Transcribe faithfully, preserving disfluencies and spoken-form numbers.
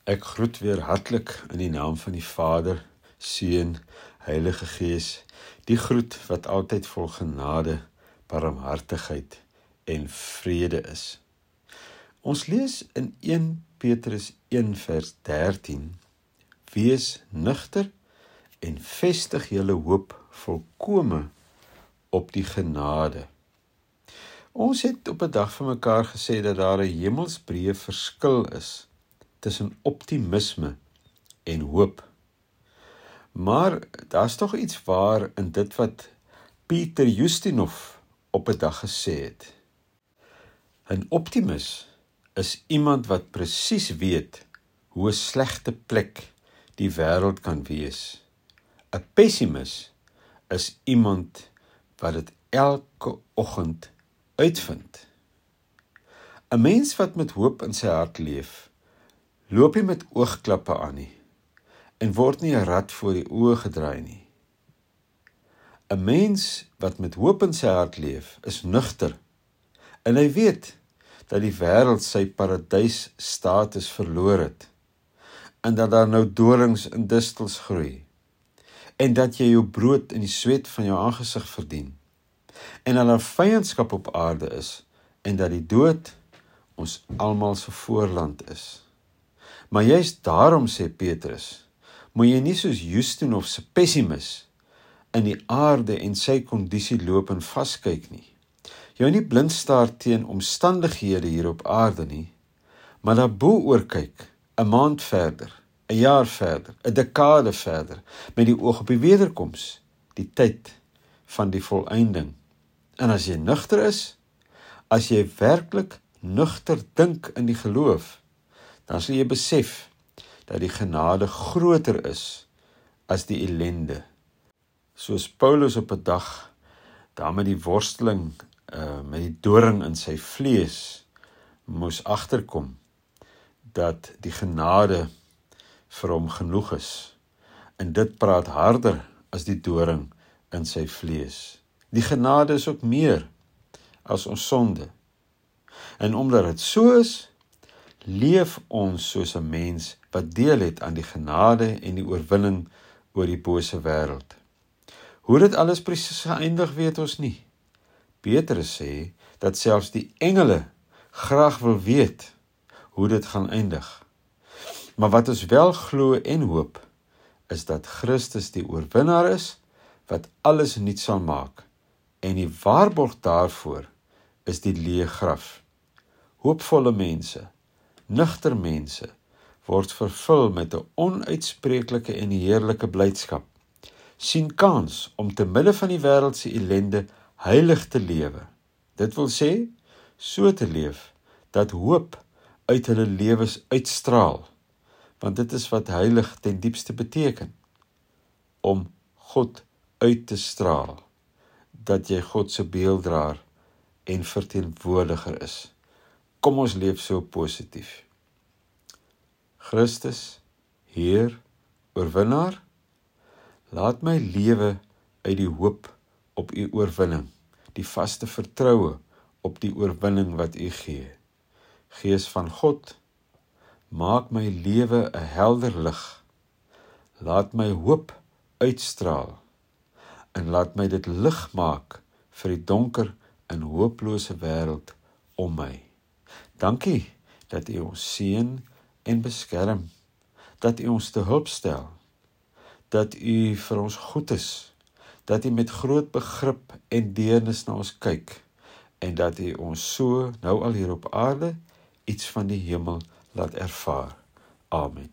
Ek groet weer hartlik in die naam van die Vader, Seun, Heilige Gees, die groet wat altyd vol genade, barmhartigheid en vrede is. Ons lees in eerste Petrus een vers dertien, Wees nugter en vestig julle hoop volkome op die genade. Ons het op 'n dag vir mekaar gesê dat daar 'n hemelsbreë verskil is tussen optimisme en hoop. Maar daar's tog iets waar in dit wat Pieter Ustinov op 'n dag gesê het. 'n Optimus is iemand wat presies weet hoe 'n slegte plek die wêreld kan wees. 'n Pessimis is iemand wat dit elke oggend uitvind. 'n Mens wat met hoop in sy hart leef, loop nie met oogklappe aan nie en word nie 'n rad voor die oë gedraai nie. 'n Mens wat met hoop in sy hart leef, is nugter en hy weet dat die wêreld sy paradysstatus verloor het en dat daar nou dorings en distels groei en dat jy jou brood in die sweet van jou aangesig verdien en dat daar vyandskap op aarde is en dat die dood ons almal se voorland is. Maar juist daarom, sê Petrus, moet jy nie soos Ustinov se pessimis in die aarde en sy kondisie loop en vaskyk nie. Jou nie blind staar teen omstandighede hier op aarde nie, maar daarbo oor kyk, 'n maand verder, 'n jaar verder, 'n dekade verder, met die oog op die wederkoms, die tyd van die volëinding. En as jy nugter is, as jy werklik nugter dink in die geloof, dan sal jy besef dat die genade groter is as die ellende. Soos Paulus op 'n dag, daar met die worsteling, uh, met die doring in sy vlees, moes agterkom, dat die genade vir hom genoeg is. En dit praat harder as die doring in sy vlees. Die genade is ook meer as ons sonde. En omdat dit so is, leef ons soos 'n mens wat deel het aan die genade en die oorwinning oor die bose wêreld. Hoe dit alles presies geëindig, weet ons nie. Petrus sê dat selfs die engele graag wil weet hoe dit gaan eindig. Maar wat ons wel glo en hoop, is dat Christus die oorwinnaar is, wat alles nuut sal maak. En die waarborg daarvoor is die leë graf. Hoopvolle mense, nugter mense, word vervul met 'n onuitspreeklike en heerlike blydskap. Sien kans om te midde van die wêreld se ellende heilig te lewe. Dit wil sê, so te leef, dat hoop uit hulle lewens uitstraal, want dit is wat heilig ten diepste beteken, om God uit te straal, dat jy God se beelddraer en verteenwoordiger is. Kom ons leef so positief. Christus, Heer, oorwinnaar, laat my lewe uit die hoop op u oorwinning, die vaste vertroue op die oorwinning wat u gee. Gees van God, maak my lewe 'n helder lig. Laat my hoop uitstraal en laat my dit lig maak vir die donker en hooplose wêreld om my. Dankie dat u ons seën en beskerm, dat u ons te hulp stel, dat u vir ons goed is, dat u met groot begrip en deernis na ons kyk, en dat u ons so nou al hier op aarde iets van die hemel laat ervaar. Amen.